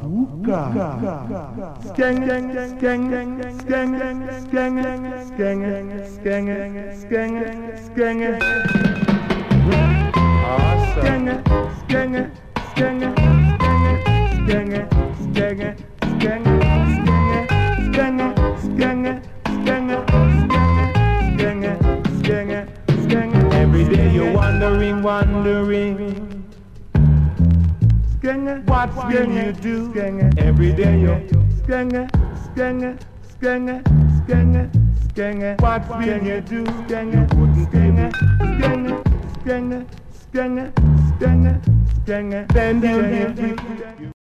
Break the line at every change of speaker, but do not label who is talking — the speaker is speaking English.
Skeng, skeng, skeng, skeng, skeng, skeng, skeng, skeng, skeng. Awesome. Skeng, skeng, skeng, skeng, skeng, skeng, skeng, skeng. Every day you're wondering. What will you do? Every day you're what will you do? You wouldn't give it. Then you'll give it.